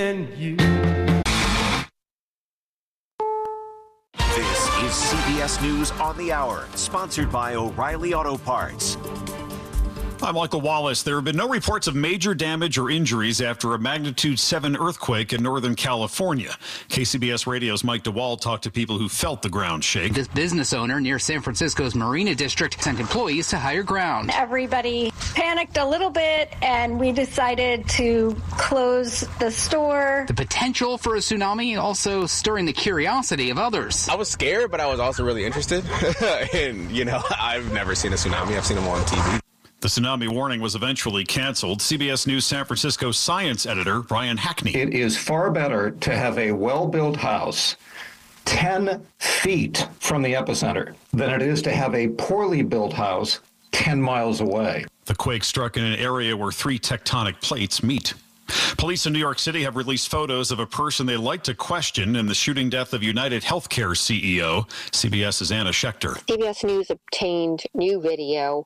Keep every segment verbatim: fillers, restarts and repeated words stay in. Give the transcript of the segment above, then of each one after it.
and you. This is C B S News on the Hour, sponsored by O'Reilly Auto Parts. I'm Michael Wallace. There have been no reports of major damage or injuries after a magnitude seven earthquake in Northern California. K C B S Radio's Mike DeWald talked to people who felt the ground shake. This business owner near San Francisco's Marina District sent employees to higher ground. Everybody panicked a little bit, and we decided to close the store. The potential for a tsunami also stirring the curiosity of others. I was scared, but I was also really interested. And, you know, I've never seen a tsunami. I've seen them on T V. The tsunami warning was eventually canceled. C B S News San Francisco science editor Brian Hackney. It is far better to have a well-built house ten feet from the epicenter than it is to have a poorly built house ten miles away. The quake struck in an area where three tectonic plates meet. Police in New York City have released photos of a person they like to question in the shooting death of United Healthcare C E O. CBS's Anna Schechter. C B S News obtained new video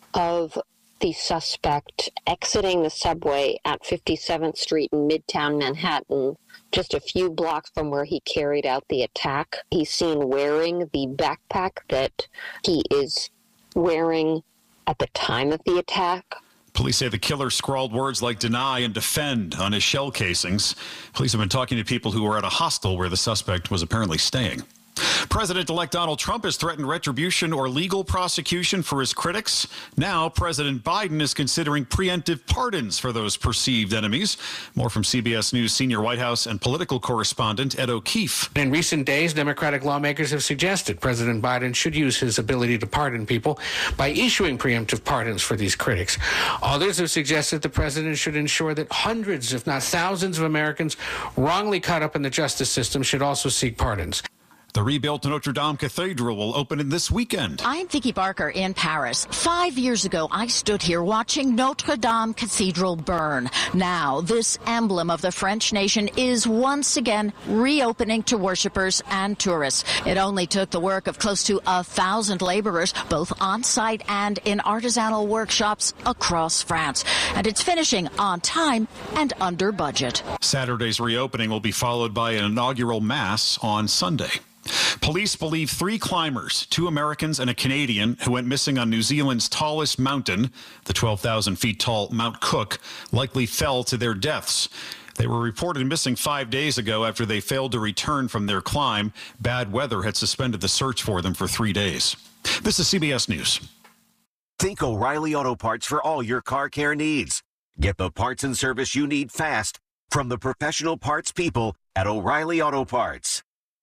of the suspect exiting the subway at fifty-seventh Street in Midtown Manhattan, just a few blocks from where he carried out the attack. He's seen wearing the backpack that he is wearing at the time of the attack. Police say the killer scrawled words like deny and defend on his shell casings. Police have been talking to people who were at a hostel where the suspect was apparently staying. President-elect Donald Trump has threatened retribution or legal prosecution for his critics. Now, President Biden is considering preemptive pardons for those perceived enemies. More from C B S News senior White House and political correspondent Ed O'Keefe. In recent days, Democratic lawmakers have suggested President Biden should use his ability to pardon people by issuing preemptive pardons for these critics. Others have suggested the president should ensure that hundreds, if not thousands, of Americans wrongly caught up in the justice system should also seek pardons. The rebuilt Notre Dame Cathedral will open in this weekend. I'm Vicki Barker in Paris. Five years ago, I stood here watching Notre Dame Cathedral burn. Now, this emblem of the French nation is once again reopening to worshippers and tourists. It only took the work of close to a thousand laborers, both on-site and in artisanal workshops across France. And it's finishing on time and under budget. Saturday's reopening will be followed by an inaugural mass on Sunday. Police believe three climbers, two Americans and a Canadian, who went missing on New Zealand's tallest mountain, the twelve thousand feet tall Mount Cook, likely fell to their deaths. They were reported missing five days ago after they failed to return from their climb. Bad weather had suspended the search for them for three days. This is C B S News. Think O'Reilly Auto Parts for all your car care needs. Get the parts and service you need fast from the professional parts people at O'Reilly Auto Parts.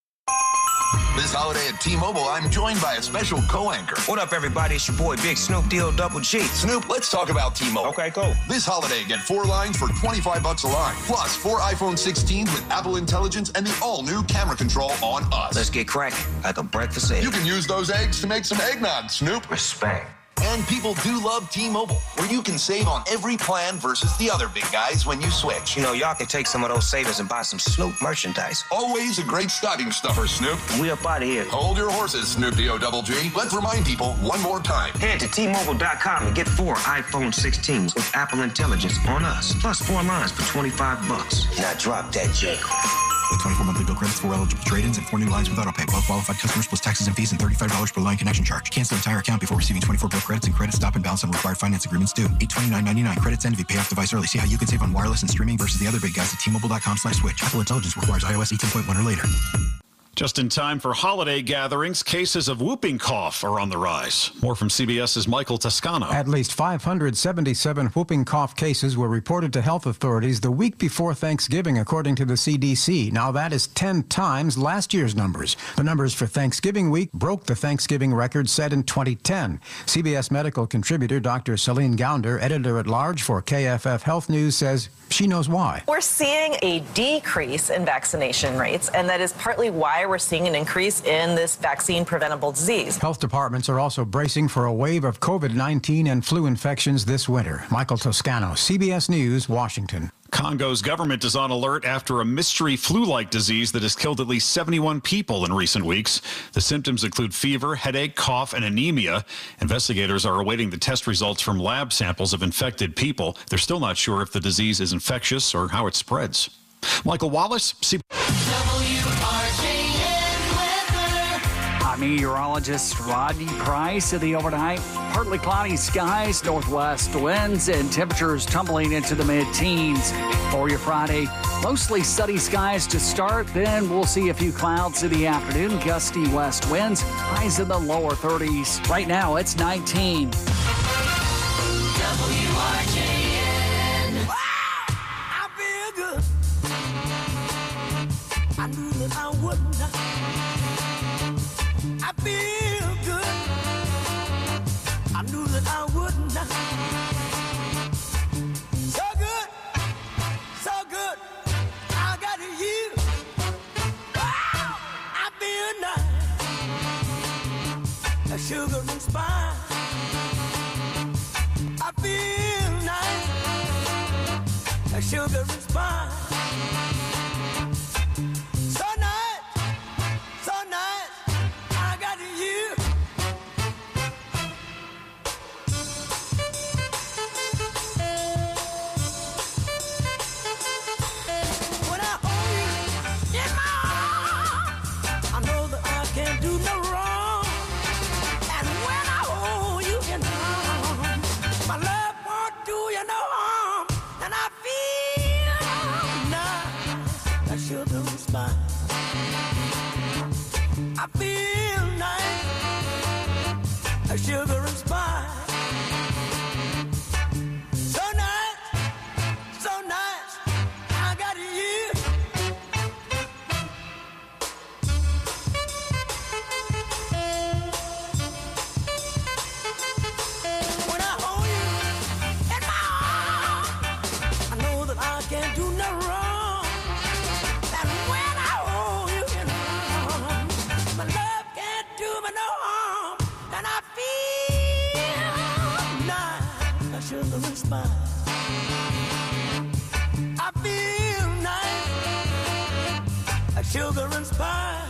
This holiday at T-Mobile, I'm joined by a special co-anchor. What up, everybody? It's your boy, Big Snoop D O Double G. Snoop, let's talk about T-Mobile. Okay, cool. This holiday, get four lines for twenty-five bucks a line. Plus, four iPhone sixteens with Apple Intelligence and the all-new camera control on us. Let's get cracking, like a breakfast egg. You can use those eggs to make some eggnog, Snoop. Respect. And people do love T-Mobile, where you can save on every plan versus the other big guys when you switch. You know, y'all can take some of those savings and buy some Snoop merchandise. Always a great stocking stuffer, Snoop. We up out of here. Hold your horses, Snoop D O Double G. Let's remind people one more time. Head to T Mobile dot com and get four iPhone sixteens with Apple Intelligence on us. Plus four lines for twenty-five bucks. Now drop that J. With twenty-four monthly bill credits, four eligible trade-ins, and four new lines with autopay. Well qualified customers plus taxes and fees and thirty-five dollars per line connection charge. Cancel entire account before receiving twenty-four bill credits, and credit stop and balance on required finance agreements due. eight twenty-nine ninety-nine. Credits end if you pay off device early. See how you can save on wireless and streaming versus the other big guys at T Mobile dot com slash switch. Apple Intelligence requires iOS eighteen point one or later. Just in time for holiday gatherings, cases of whooping cough are on the rise. More from CBS's Michael Toscano. At least five hundred seventy-seven whooping cough cases were reported to health authorities the week before Thanksgiving, according to the C D C. Now, that is ten times last year's numbers. The numbers for Thanksgiving week broke the Thanksgiving record set in twenty ten. C B S medical contributor Doctor Celine Gounder, editor-at-large for K F F Health News, says she knows why. We're seeing a decrease in vaccination rates, and that is partly why we're seeing an increase in this vaccine-preventable disease. Health departments are also bracing for a wave of COVID nineteen and flu infections this winter. Michael Toscano, C B S News, Washington. Congo's government is on alert after a mystery flu-like disease that has killed at least seventy-one people in recent weeks. The symptoms include fever, headache, cough, and anemia. Investigators are awaiting the test results from lab samples of infected people. They're still not sure if the disease is infectious or how it spreads. Michael Wallace, C- I'm meteorologist Rodney Price. At the overnight, partly cloudy skies, northwest winds, and temperatures tumbling into the mid-teens. For your Friday, mostly sunny skies to start, then we'll see a few clouds in the afternoon, gusty west winds, highs in the lower thirties. Right now, it's nineteen. W R J N. Wow, I feel good. I knew that I wouldn't. I feel good. I knew that I wouldn't. So good, so good. I got you. Wow, I feel nice. A sugar and spice. I feel nice. A sugar and spice. So nice, so nice. I got you. When I hold you in my arms, I know that I can't do no wrong. And when I hold you in my arms, my love won't do you no harm. And I feel nice, that sugar and spice. I feel nice, a sugar and spice. So nice, so nice, I got you. When I hold you in my arms, I know that I can't do no wrong. And when I hold you in my arms, my love can't do me no harm. And I feel nice, a sugar and spice. I feel nice, a sugar and spice.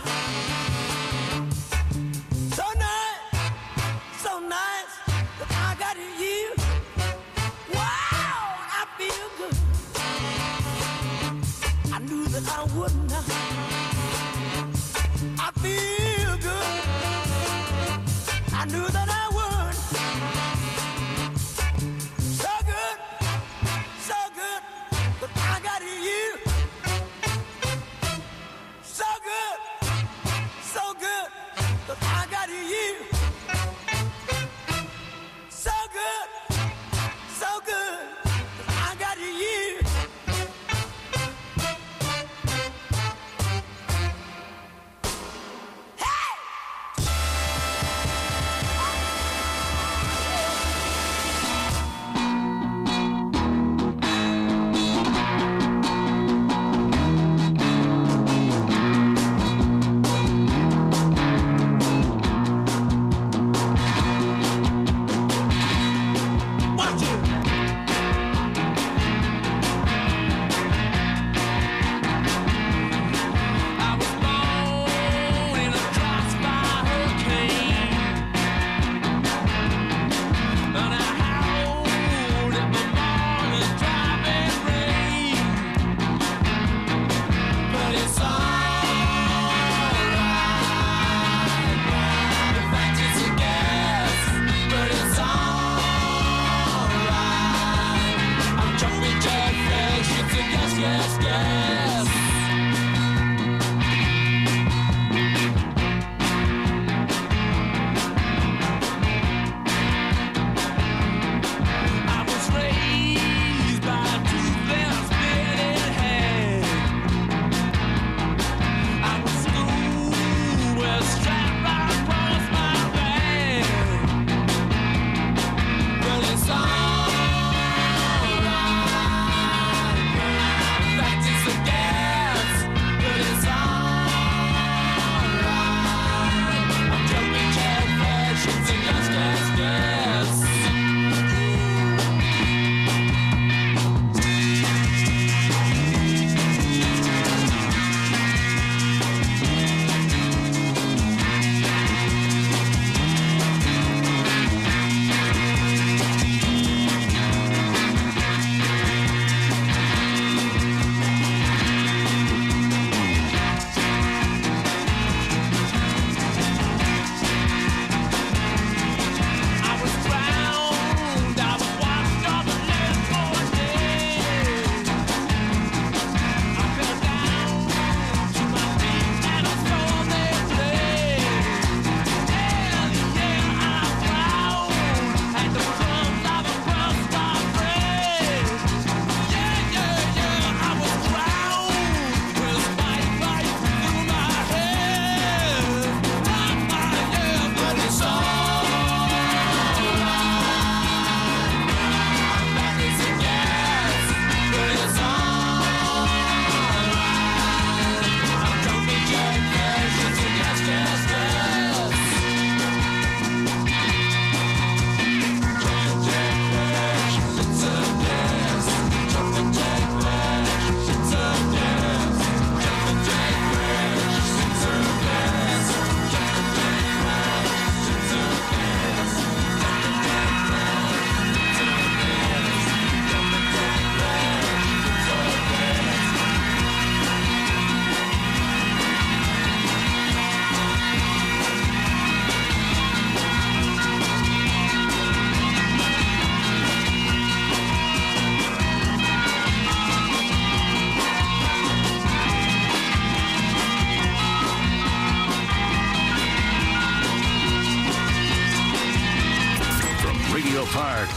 So nice, so nice, that I got you. Wow, I feel good. I knew that I wouldn't. I feel good. I knew that I would. So good, so good, but I got you. So good, so good, but I got you. So good, so good, but I got you. Fact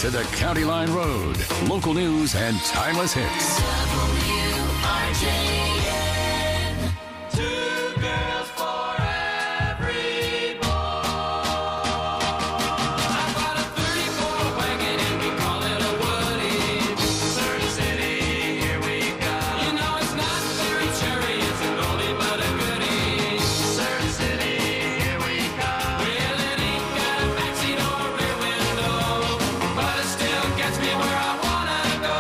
to the County Line Road. Local news and timeless hits. W R J N. Two girls for every boy. I bought a thirty-four wagon and we call it a Woody. Surrey City, here we go. You know it's not very cherry, it's an oldie but a goodie. Surrey City, here we go. Well, it ain't got a backseat or a rear window, but it still gets me where I wanna go.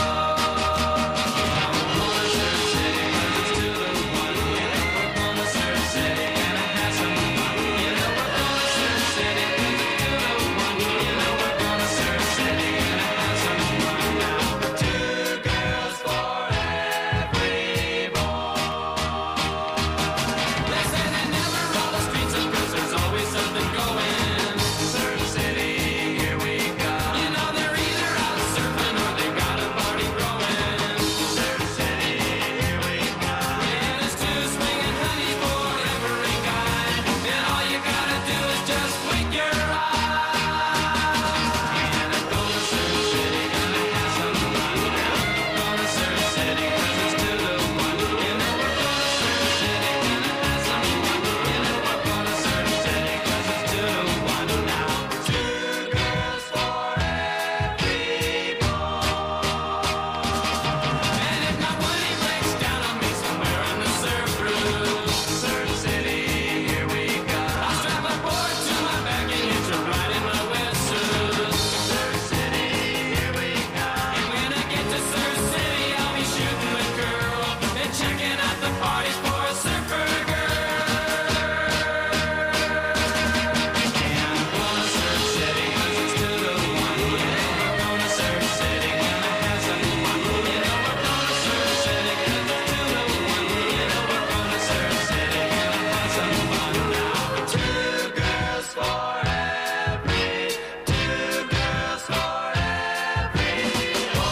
I'm going to Surrey City 'cause it's two to one. Yeah, we're going to Surrey City and I have some fun. You know we're going to Surrey City 'cause it's two to one. You know we're going to Surrey City and I have some fun now. Two girls for every boy. They say they never roll the streets up 'cause there's always something going. Surrey City, here we go. You know they're either out surfing or they got a party growing. Surrey City, here we go. Yeah, there's two swinging honey for every guy, and all you gotta do is just blink your eyes. And I'm going to Surrey City, gonna have some fun. Going to Surrey City 'cause it's two to one. You know we're going to Surrey City, gonna have some fun. You know we're going to Surrey City 'cause it's two to one now. Two girls for every boy. And if my money breaks down on me somewhere on the surf route, Surrey City, here we go. I'll strap a board to my back and hitch a ride in my wetsuit. Surrey City, here we go. And when I get to Surrey City, I'll be shooting the girl and checking out the parties for a surfer girl. And I'm going to Surrey City 'cause it's two to one. Yeah, we're going to Surrey City, gonna have some fun. You know we're going to Surrey City 'cause it's two to one. You know we're going to Surrey City, gonna have some fun now. Two girls for every, two girls for every boy.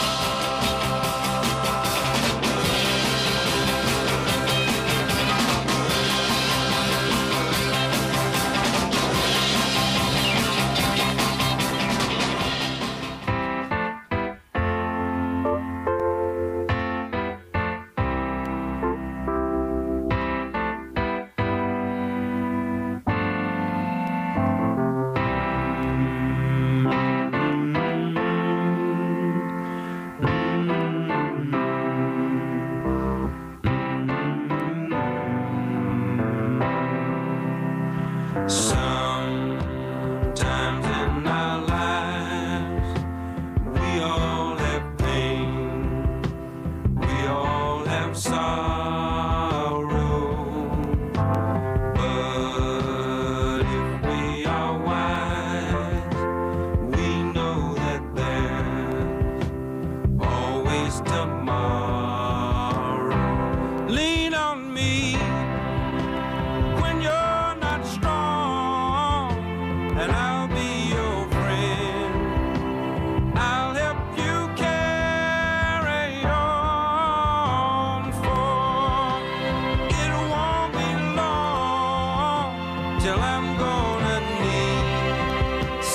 Sometimes in our lives, we all have pain, we all have sorrow. But if we are wise, we know that there's always tomorrow. Lean on me when you're not strong, and I'll be your friend. I'll help you carry on, for it won't be long till I'm gonna need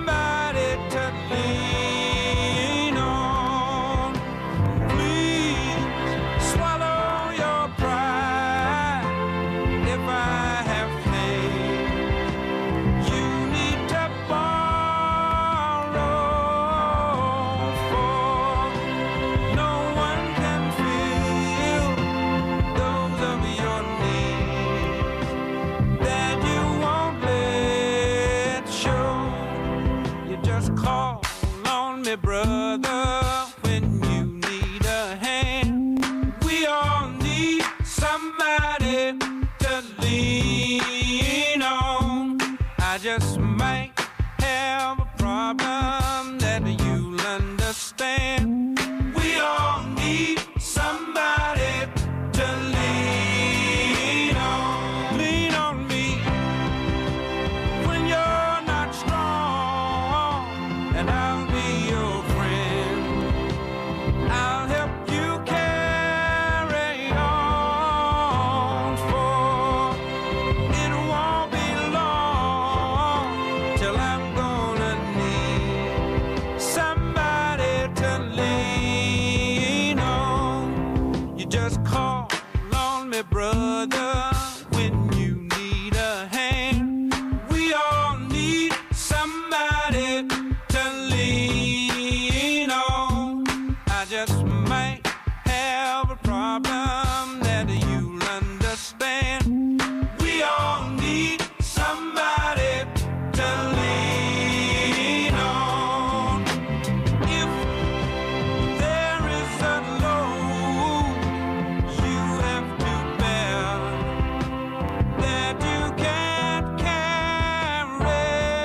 somebody to lean on. Please just might have a problem that you'll understand. We all need somebody to lean on. If there is a load you have to bear that you can't carry,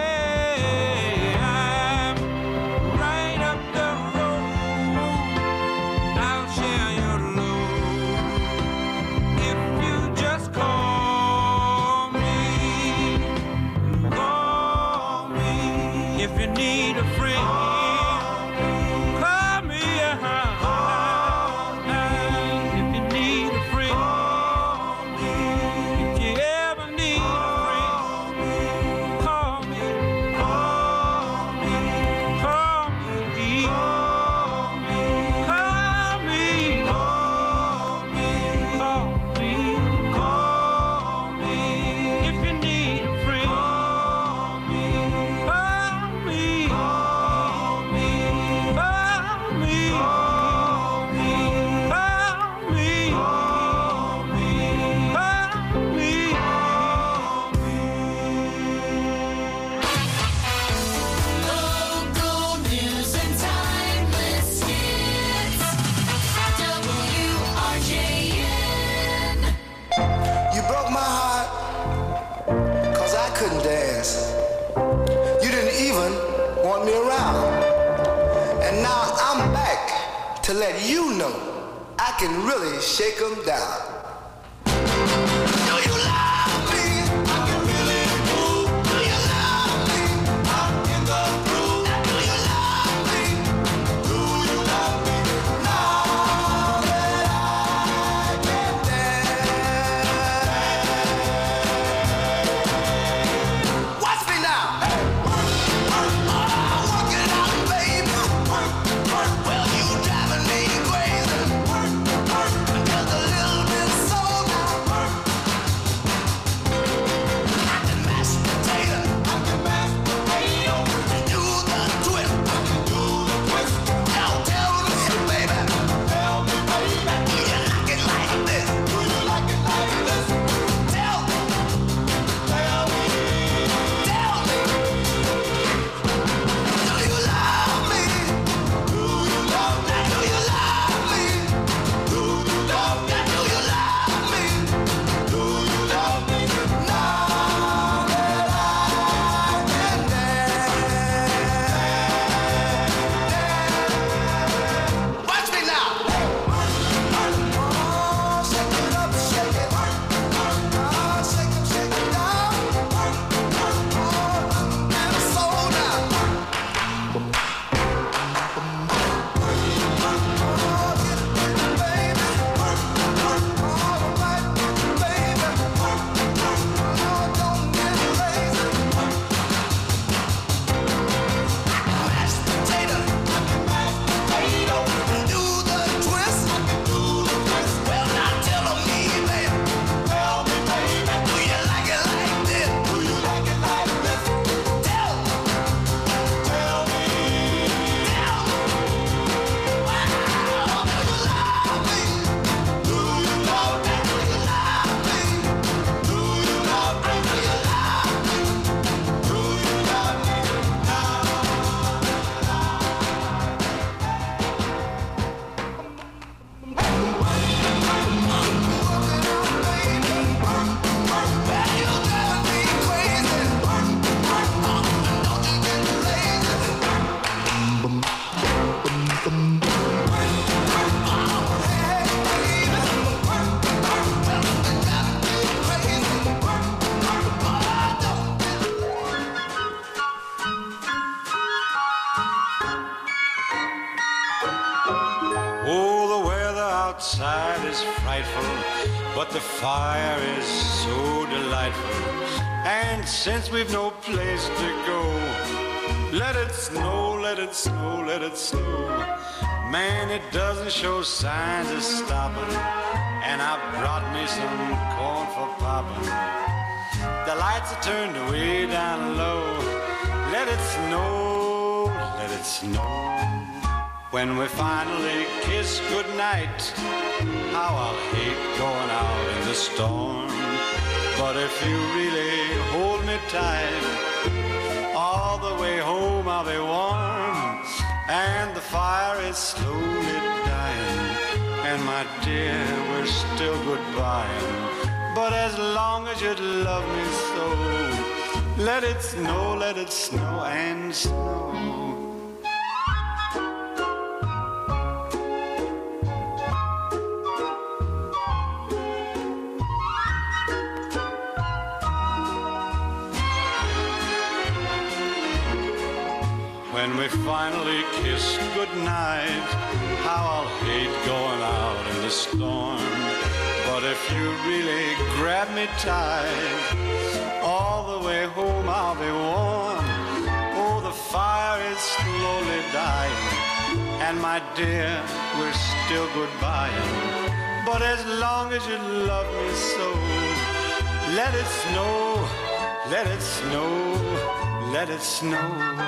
I'm right up the road. I'll share your load if you just call me. Call me if you need a friend. Call me if you need a friend. If you ever need a friend, call me. Call me. Call me. Call me. Call me. Call me. Call me. If you need a friend, call me. Call me. Call me. Call me. Call me. Call me. Call me. Call me. Local news and timeless hits. W R J N. You broke my heart, cause I couldn't dance. You didn't even want me around. And now I'm back to let you know I can really shake 'em down. Do you love me? I can really move. Do you love me? I'm in the groove. Do you love me? Do you love me? Now that I can dance. Watch me now. Oh, work it out, baby. Well, you driving me crazy. Just a little bit soul now. I can mash potato. I can mash potato. Do the twist. I can do the twist. Now tell me, baby. Tell me, baby. Do you like it like this? Do you like it like this? Tell me. Tell me. Tell me. Do you love me? Do you love me? Do you love me? Do you love me? Do you love me? Do you love me? Now that I can dance. Watch me now. Oh, shake it up, shake it. Oh, shake it, shake it down. Oh, and soul now. Oh, the weather outside is frightful, but the fire is so delightful. And since we've no place to go, let it snow, let it snow, let it snow. Man, it doesn't show signs of stopping. And I brought me some corn for popping. The lights are turned way down low. Let it snow, let it snow. When we finally kiss goodnight, how I'll hate going out in the storm. But if you really hold me tight, all the way home I'll be warm. And the fire is slowly dying, and my dear, we're still goodbying. But as long as you love me so, let it snow, let it snow and snow. When we finally kiss goodnight, how I'll hate going out in the storm. But if you really grab me tight, all the way home I'll be warm. Oh, the fire is slowly dying, and my dear, we're still goodbying. But as long as you love me so, let it snow, let it snow, let it snow.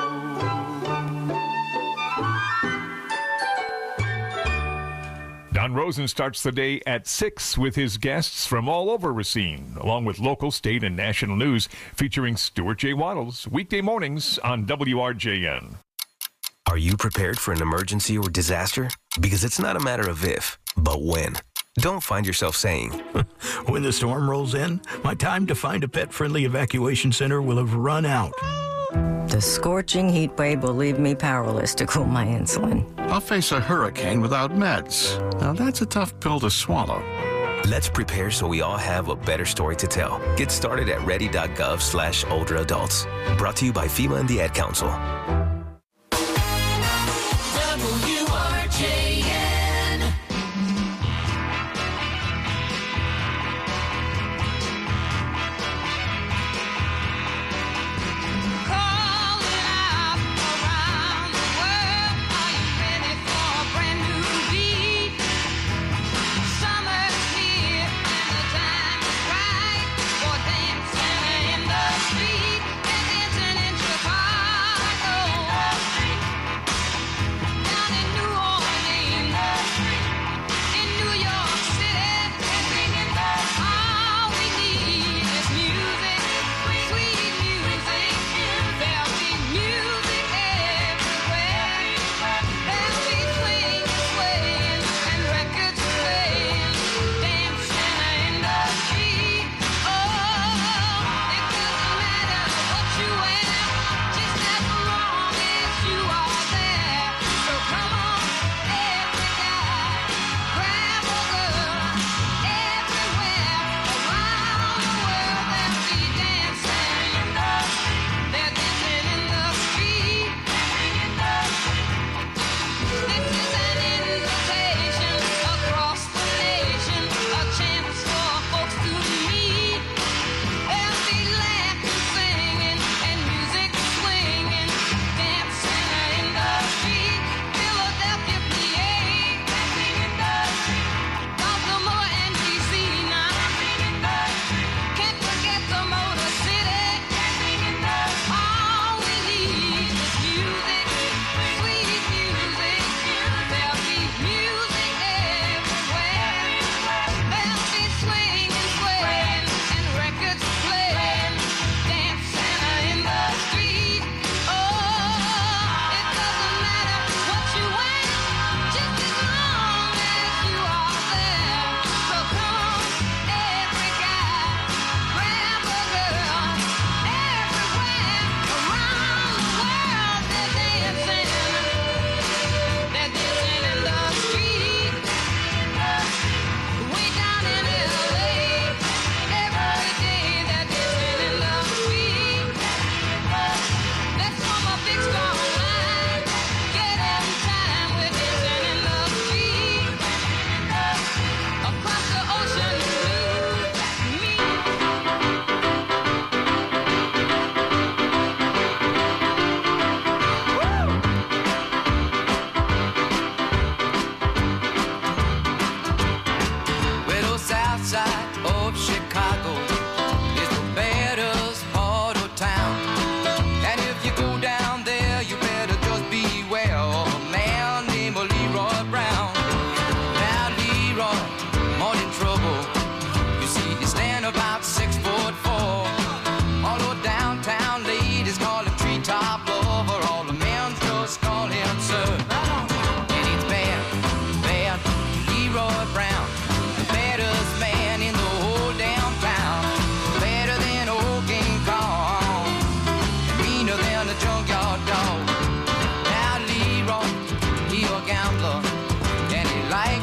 Don Rosen starts the day at six with his guests from all over Racine, along with local, state, and national news featuring Stuart J. Waddles, weekday mornings on W R J N. Are you prepared for an emergency or disaster? Because it's not a matter of if, but when. Don't find yourself saying, when the storm rolls in, my time to find a pet-friendly evacuation center will have run out. The scorching heat wave will leave me powerless to cool my insulin. I'll face a hurricane without meds. Now that's a tough pill to swallow. Let's prepare so we all have a better story to tell. Get started at ready.gov slash older adults. Brought to you by FEMA and the Ad Council. W R J N. Dancing in the street and dancing in Chicago.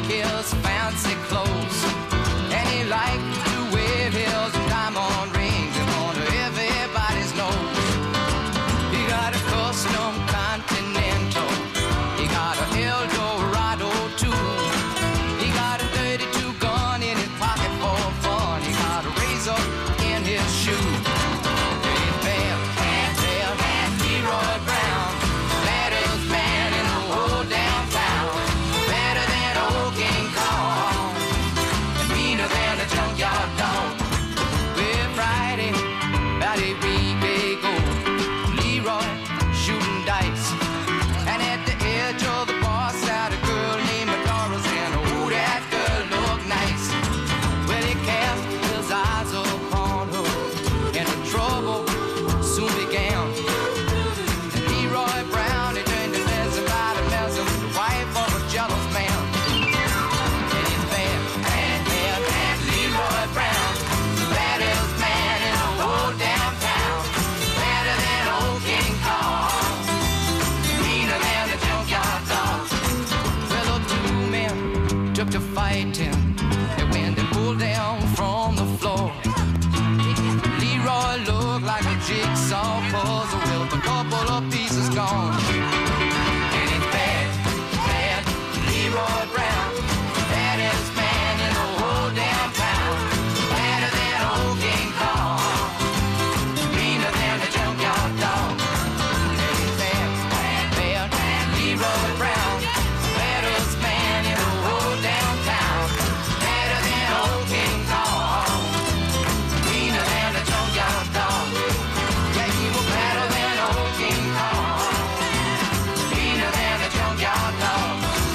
his fancy clothes. And he liked to wear his diamond rings under everybody's nose. He got a custom Continental. He got a Eldorado too. He got a thirty-two gun in his pocket for fun. He got a razor in his shoe. Hey, Bam, Bam, Bam, Bam, Leroy Brown, baddest man in the whole downtown. Better than old King Kong, and meaner than a junkyard dog. Well, Friday, about a week ago, Leroy shooting dice, and at the edge of the bar sat a girl named Doris, and oh, that girl looked nice. Well, he cast his eyes upon her, and the trouble soon began. And Leroy Brown, he turned to mess about and messing with the wife of a jealous man. And he's bad, bad, bad, bad, Leroy Brown, the baddest man in the whole downtown. Better than old King Kong, meaner than the junkyard dog. Well, the two men took to fighting, and when they pulled down from the floor, Leroy looked like a jigsaw puzzle with a couple of pieces gone. And it's bad, bad, Leroy Brown, baddest man in the whole downtown. Better than old King Kong, meaner than the junkyard dog. And it's bad, bad, bad, bad, Leroy Brown, baddest man in the whole downtown. Better than old King Kong, meaner than the junkyard dog. Yeah, he was better than old King Kong, meaner than the junkyard dog.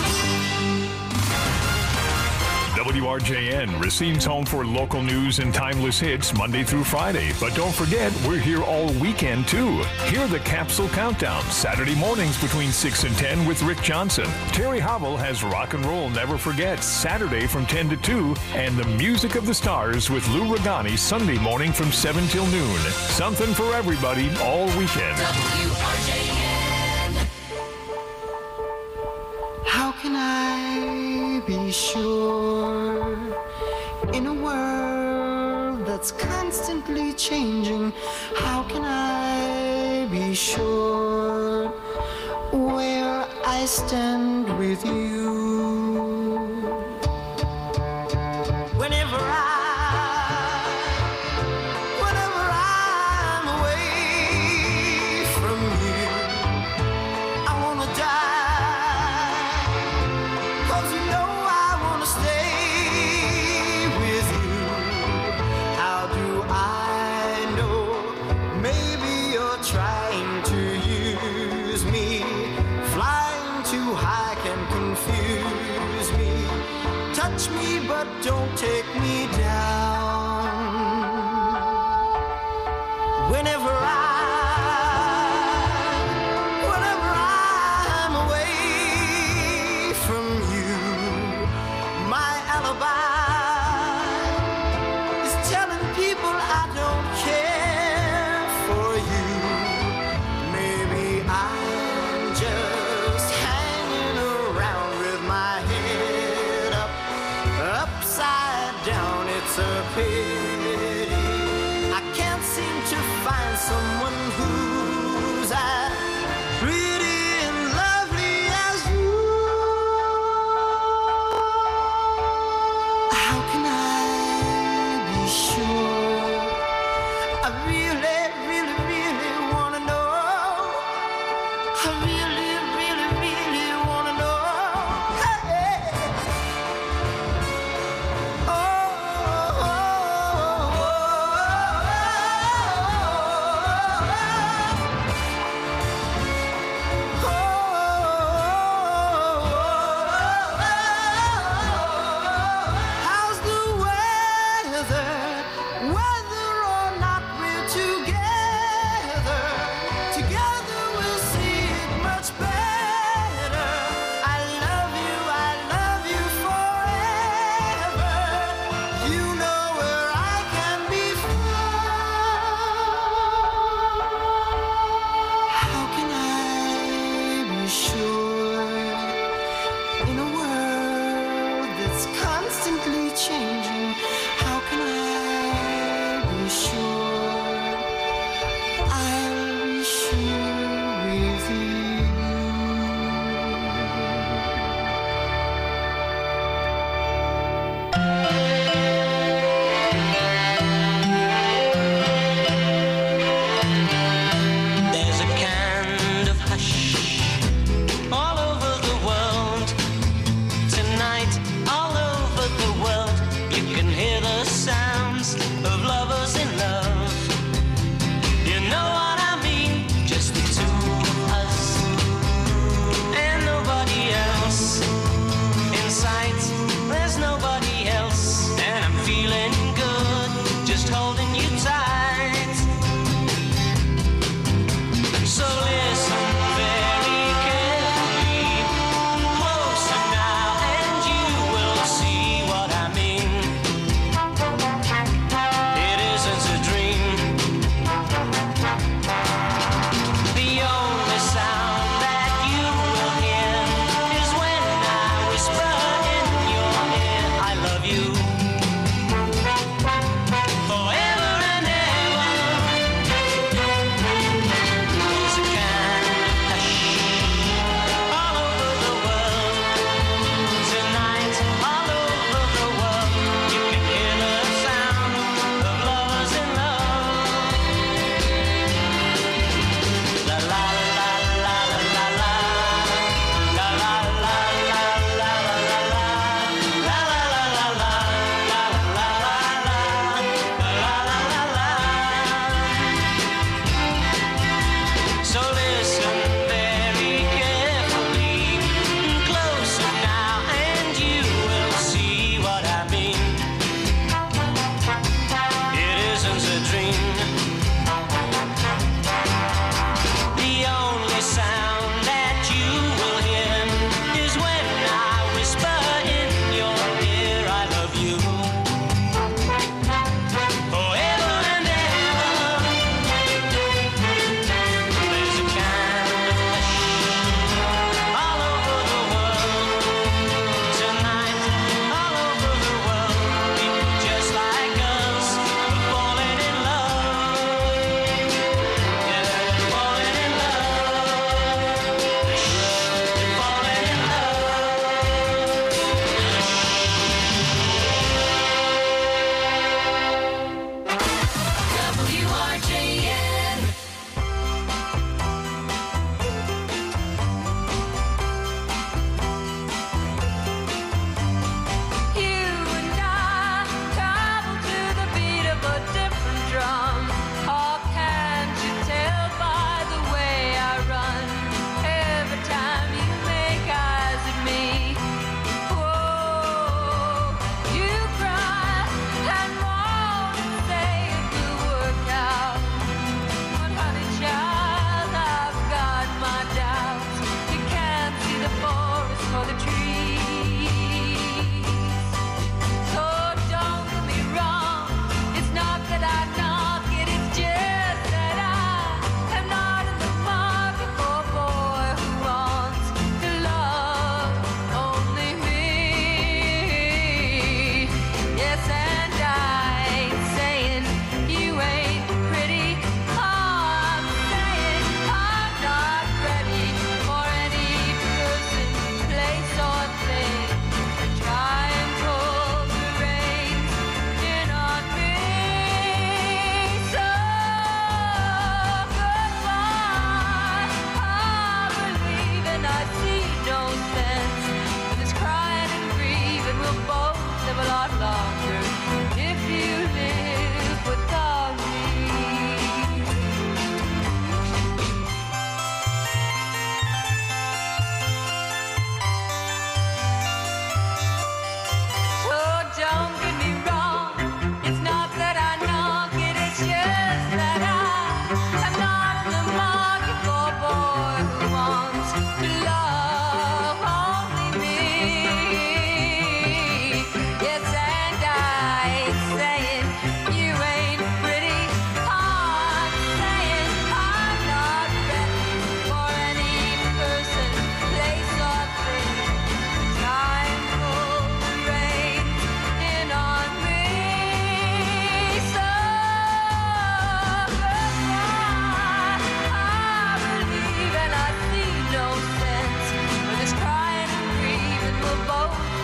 W R J N, Racine's home for local news and timeless hits Monday through Friday. But don't forget, we're here all weekend too. Hear the Capsule Countdown, Saturday mornings between six and ten with Rick Johnson. Terry Howell has Rock and Roll Never Forget, Saturday from ten to two. And the Music of the Stars with Lou Regani, Sunday morning from seven till noon. Something for everybody all weekend. W R J N. How can I be sure in a world that's constantly changing? How can I be sure where I stand with you? Whenever I, whenever I'm away from you, I wanna die, 'cause you know I wanna stay with you. How do I know? Maybe you're trying to use me. Flying too high can confuse me. Touch me, but don't take me down. Whenever I, whenever I'm away from you, my alibi is telling people I don't care for you. Maybe I'm just hanging around with my head up, upside down. It's a pity I can't seem to find someone who's as pretty and lovely as you. How can I be sure? I really, really, really wanna know. I really, really, really wanna know. Hey. Oh, oh, oh, changing. How can I be sure? I'll be sure with you. There's a kind of hush all over the world tonight, all over the world. You can hear the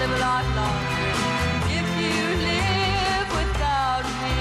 live a lot longer if you live without me.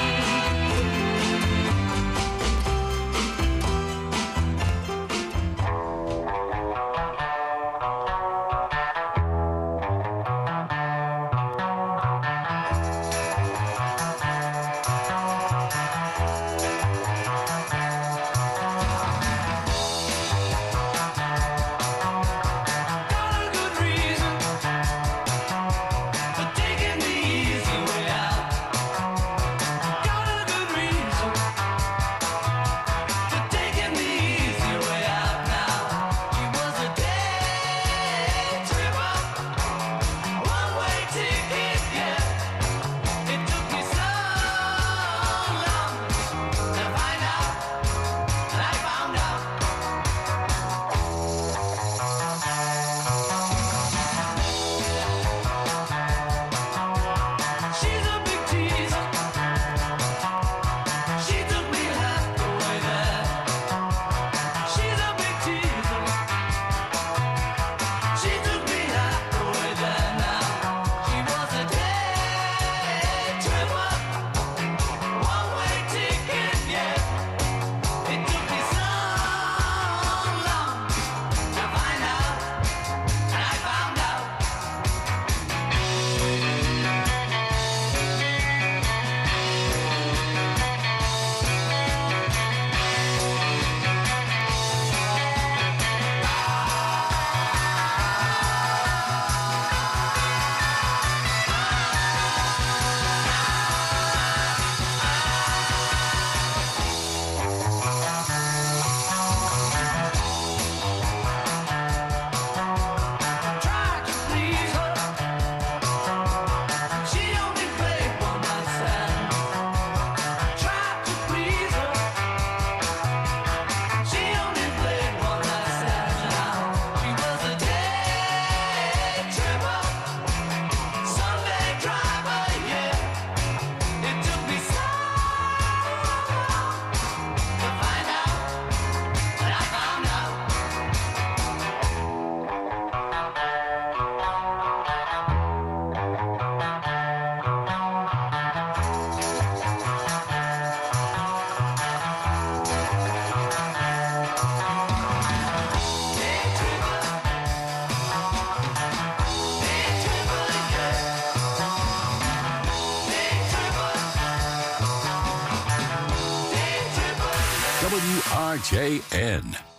W R J N.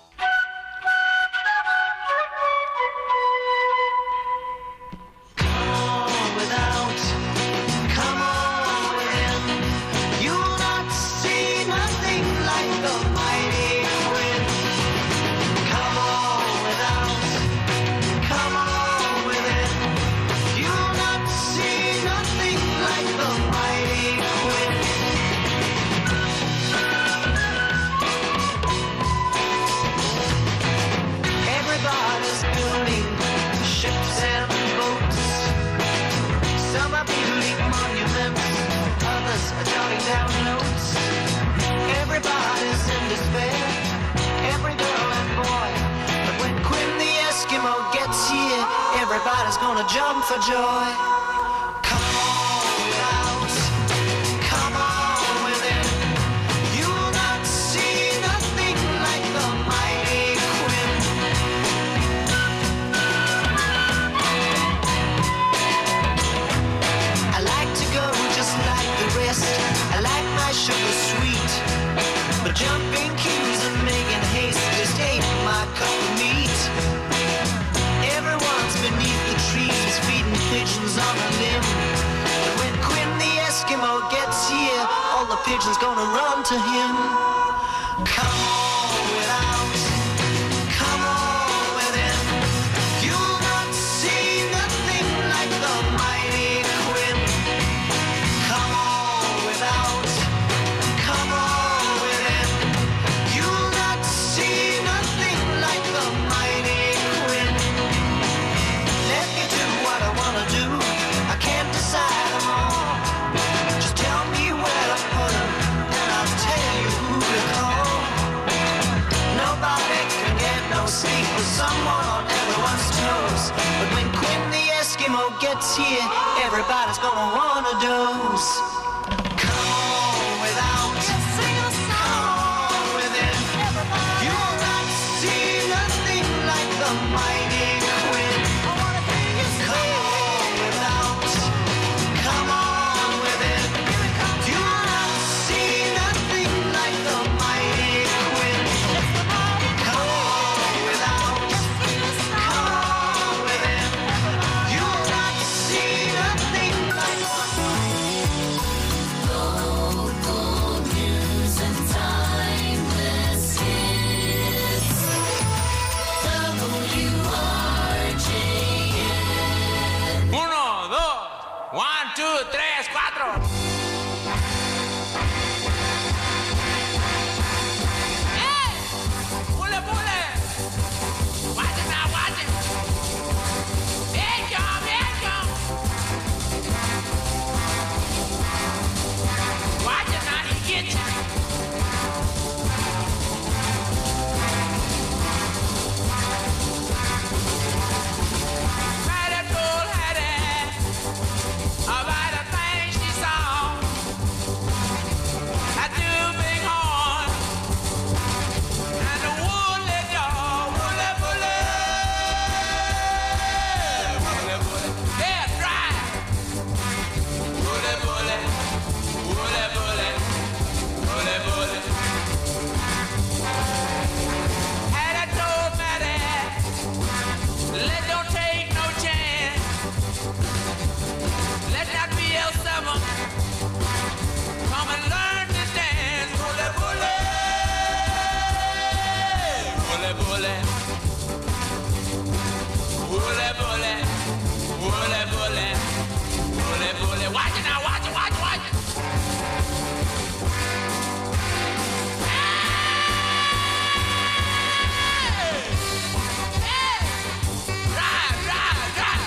Everybody's gonna jump for joy. Come on without, come on within. You'll not see nothing like the mighty Quinn. I like to go just like the rest. I like my sugar sweet, but jumping queues and making haste just ain't my cup of meat. Beneath the trees, feeding pigeons on a limb. But when Quinn the Eskimo gets here, all the pigeons gonna run to him. Come on without, come on within. You'll not see nothing like the mighty Quinn. Come on without, come on within. You'll not see nothing like the mighty Quinn. Let me do what I wanna do. I can't decide them all. Just tell me where to put them, and I'll tell you who to limo gets here, everybody's gonna run a dose. Come on without, come on within. You will not see nothing like the mighty Quinn. Come on without, come on within. You will not see nothing like the mighty Quinn. Come on without, come on within. You will not see nothing like local news and timeless hits. W R J N. Uno, dos, one, two, tres, cuatro. Hey! Pule, pule! Watch it now, watch it! Here it come, here it come! Watch it now, he gets you! Hattie told Hattie about the things she saw. That two big horn and the woolly dog, woolly, woolly, woolly, woolly, yeah, dry. Woolly, woolly, woolly, woolly, woolly, woolly. Hattie told Mattie, let don't take no chance. Let that B L seven come and learn to dance. Bully, bully, bully, bully, bully, bully, bully, bully, bully, bully. Watch it now, watch it, watch it, watch it. Hey! Drive, drive, drive.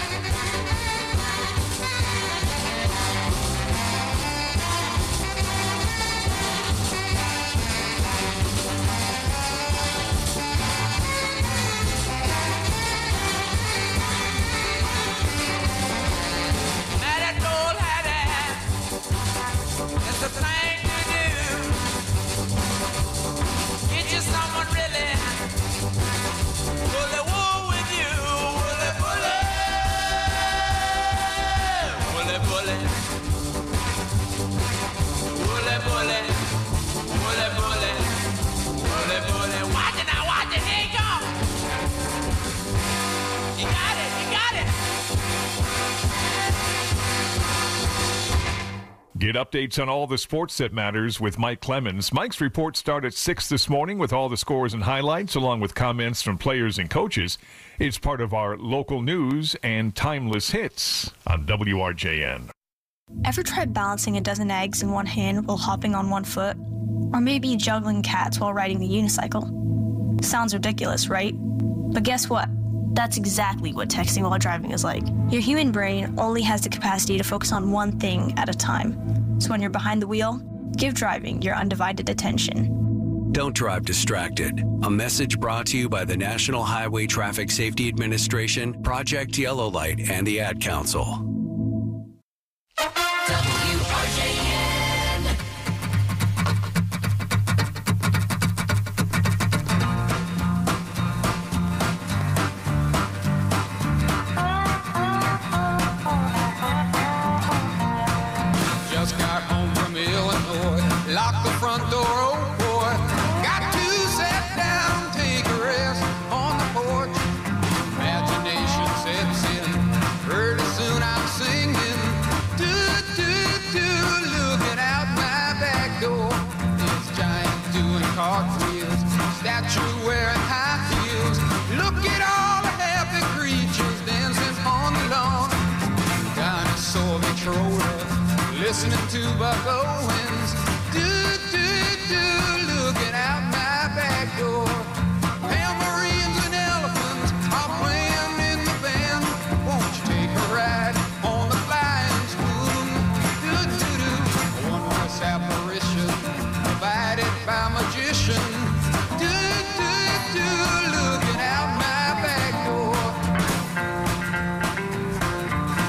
Mattie told Hattie, it's the thing to do. Get you someone really bully wool with you. Bully, bully, bully, bully, bully, bully, bully, bully, bully, bully. Watch it now, watch it, here you go. You got it, you got it. Get updates on all the sports that matters with Mike Clemens. Mike's reports start at six this morning with all the scores and highlights, along with comments from players and coaches. It's part of our local news and timeless hits on W R J N. Ever tried balancing a dozen eggs in one hand while hopping on one foot? Or maybe juggling cats while riding a unicycle? Sounds ridiculous, right? But guess what? That's exactly what texting while driving is like. Your human brain only has the capacity to focus on one thing at a time. So when you're behind the wheel, give driving your undivided attention. Don't drive distracted. A message brought to you by the National Highway Traffic Safety Administration, Project Yellow Light, and the Ad Council. W R J N. Just got home from Illinois, locked the front door, oh boy. Got to sit down, take a rest on the porch. Imagination sets in, pretty soon I'm singing. Do, do, do, looking out my back door. This giant doing cartwheels, statue wearing high heels. Look at all the happy creatures dancing on the lawn. Dinosaur controller, listening to Buck Owens. Do, do, do, looking out my back door. Tambourines and elephants are playing in the band. Won't you take a ride on the flying spoon? Do, do, do, a one-voice apparition provided by magician. Do, do, do, looking out my back door.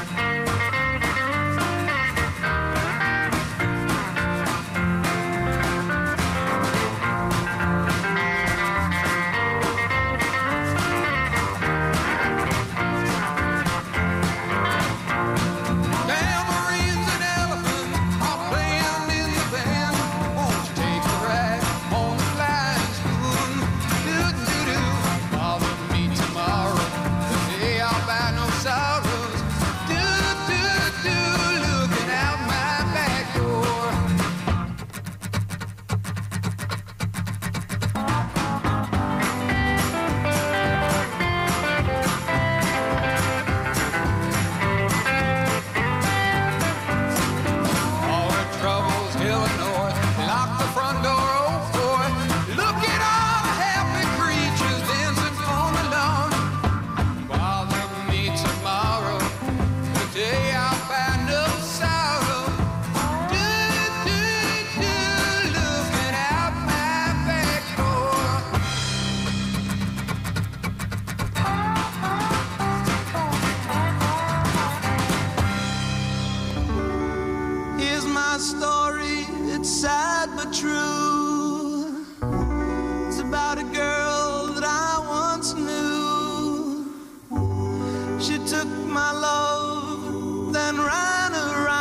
sad but true. It's about a girl that I once knew. She took my love, then ran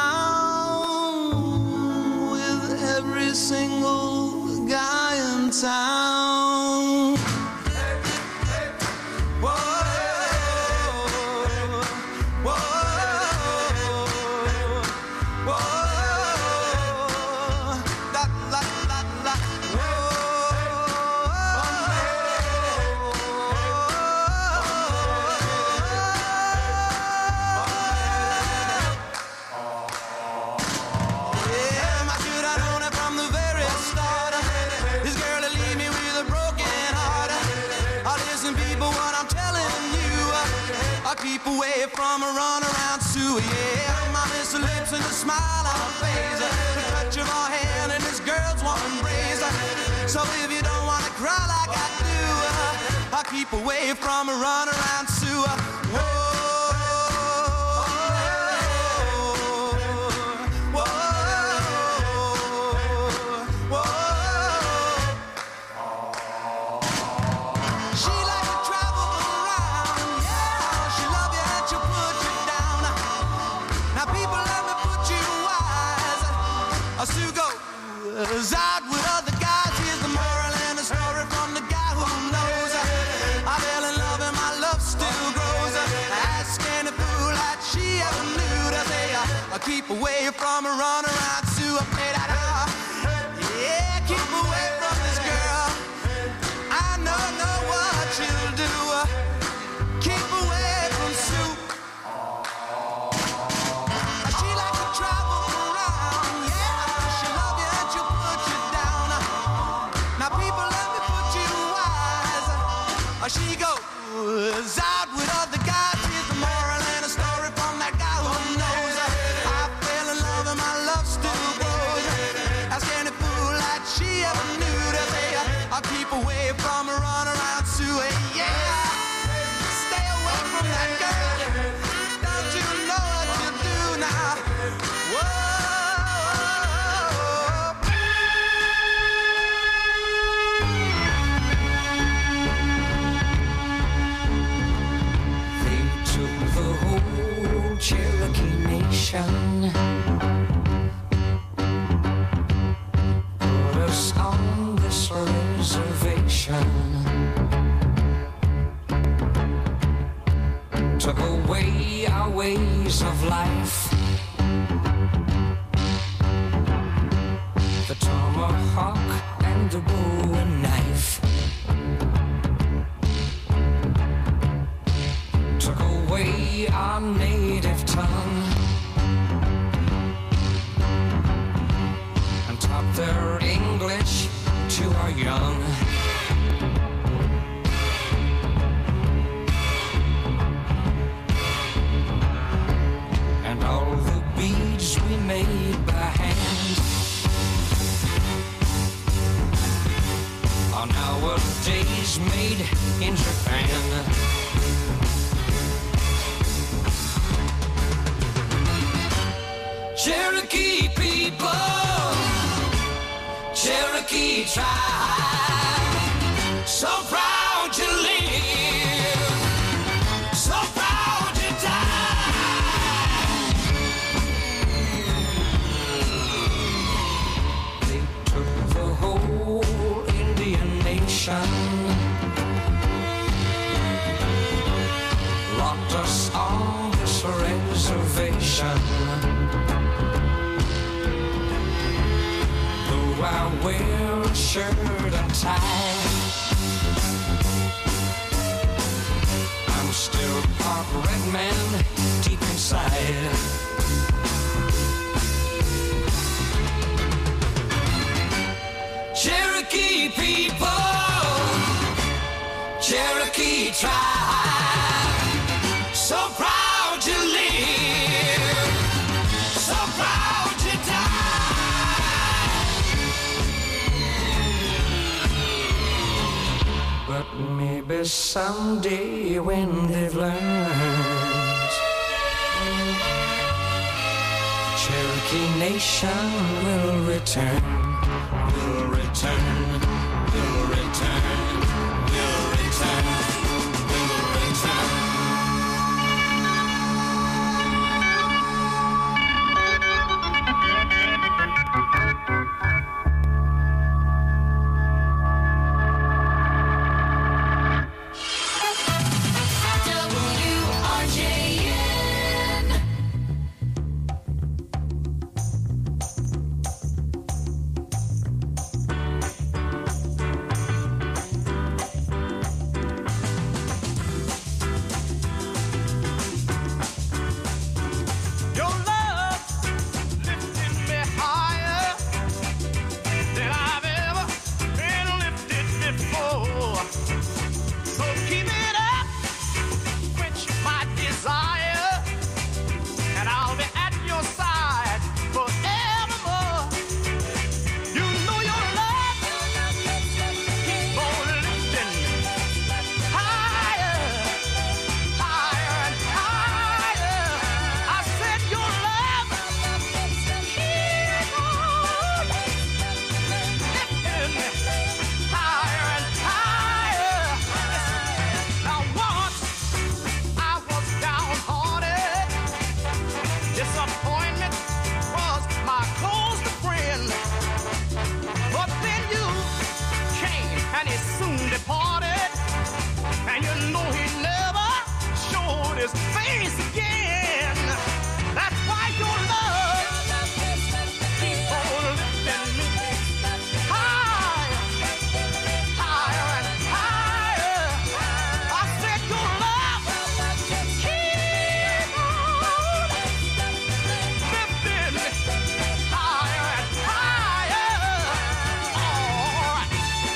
around with every single guy in town. Keep away from a runaround Sue, yeah. My miss her lips and a smile on her face, the touch of her hand and this girl's warm embrace. So if you don't wanna cry like I do, I'll keep away from a runaround Sue. Whoa. Sue goes out with other guys. Here's the moral and the story from the guy who knows. I fell in love and my love still grows. Ask any fool that she ever knew to say, I'll keep away from a runaround Sue. I played that out. Yeah, keep away from this girl. I know, know what she'll do. Keep away from Sue. She like to travel around, yeah. She love you and she'll put you down. Now people, let me put you wise. She goes out with other guys. Here's the moral and a story from that guy who knows. I fell in love and my love still grows. Ask any fool that she ever knew to say, I'll keep away from a runaround Sue, yeah. Stay away from that girl. Don't you know what you do now? They took the whole Cherokee Nation, put us on this reservation, took away our ways of life. The tomahawk and the bowie knife took away our native tongue and taught their English to our young. And all the beads we made by hand are nowadays made in Japan. Cherokee people, Cherokee tribe, so proud to live, so proud to die. They took the whole Indian nation, locked us on this reservation. Though I wear a shirt and tie, I'm still part red man deep inside. Cherokee people, Cherokee tribe, so proud to live, so proud to die. But maybe someday when they've learned Cherokee Nation will return, will return, will return, will return, will return. W R J N. Your love lifted me higher than I've ever been lifted before. So keep it up, quench my desire, and I'll be at your side forevermore. You know your love keep on lifting higher, higher and higher. I said your love keep on lifting higher and higher. Now once I was downhearted, disappointment was my closest friend. But then you came and he soon departed, and you know he never showed his face again. That's why your love keep on lifting me higher, higher and higher. I said your love keep on lifting me higher and higher. All right.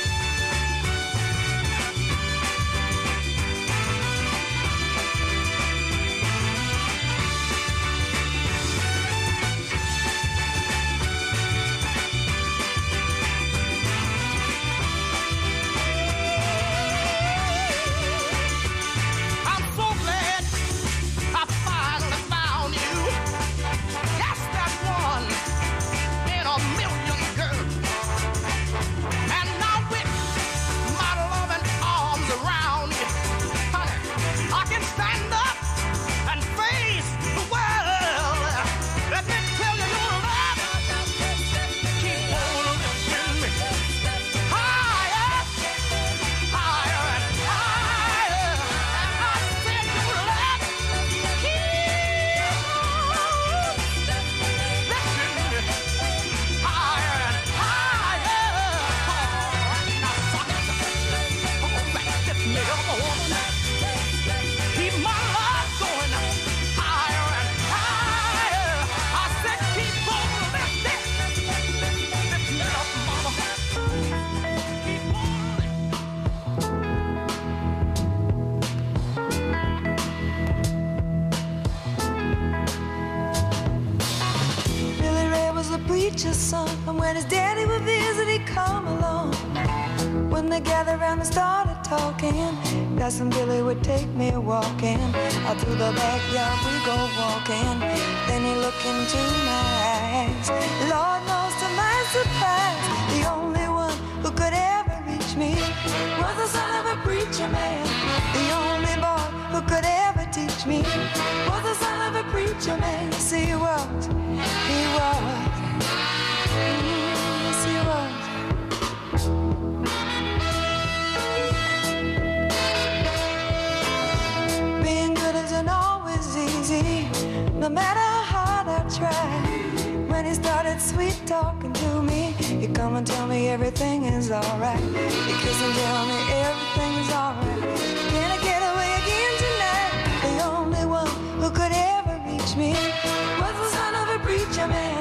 I'm so glad I finally found you. Yes, that one in a million girls. And now with my loving arms around you, honey, I can stand up and face the world. Let me tell you, your love keep on lifting me higher, higher and higher. I said your love keep on lifting me higher and higher. Now suck it, come on back, lift me up, woman. Keep my love going higher and higher. I said keep on lifting, lift me up, mama. Keep on lifting. Billy Ray was a preacher's son, and when his daddy would visit, he'd come along. When they gathered around and started talking, Cousin Billy would take me walking. Out through the backyard we go walking. Then he looked into my eyes. Lord knows to my surprise, the only one who could ever reach me was the son of a preacher man. The only boy who could ever teach me was the son of a preacher man. Yes, he was, he was, yes, he was. Being good isn't always easy, no matter how hard I try. When he started sweet talking to me, he'd come and tell me everything is alright. He'd kiss and tell me everything is alright. Can I get away again tonight? The only one who could ever reach me was the son of a preacher man.